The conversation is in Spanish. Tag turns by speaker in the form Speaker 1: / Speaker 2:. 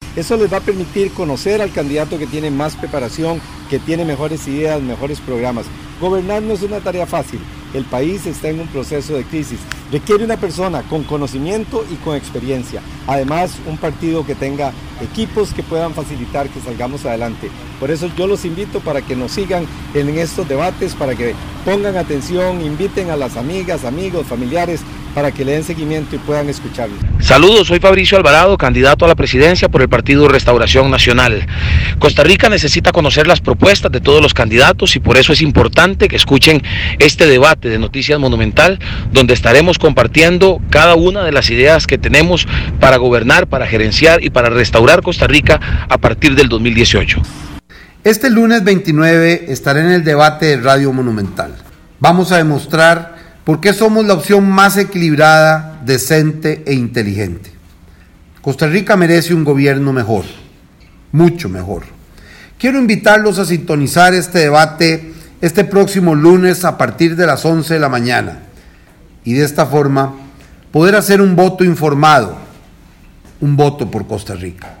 Speaker 1: Eso les va a permitir conocer al candidato que tiene más preparación, que tiene mejores ideas, mejores programas. Gobernar no es una tarea fácil. El país está en un proceso de crisis. Requiere una persona con conocimiento y con experiencia. Además, un partido que tenga equipos que puedan facilitar que salgamos adelante. Por eso yo los invito para que nos sigan en estos debates, para que pongan atención, inviten a las amigas, amigos, familiares, para que le den seguimiento y puedan escucharlo.
Speaker 2: Saludos, soy Fabricio Alvarado, candidato a la presidencia por el Partido Restauración Nacional. Costa Rica necesita conocer las propuestas de todos los candidatos y por eso es importante que escuchen este debate de Noticias Monumental, donde estaremos compartiendo cada una de las ideas que tenemos para gobernar, para gerenciar y para restaurar Costa Rica a partir del 2018.
Speaker 3: Este lunes 29 estaré en el debate de Radio Monumental. Vamos a demostrar por qué somos la opción más equilibrada, decente e inteligente. Costa Rica merece un gobierno mejor, mucho mejor. Quiero invitarlos a sintonizar este debate este próximo lunes a partir de las 11 de la mañana y de esta forma poder hacer un voto informado, un voto por Costa Rica.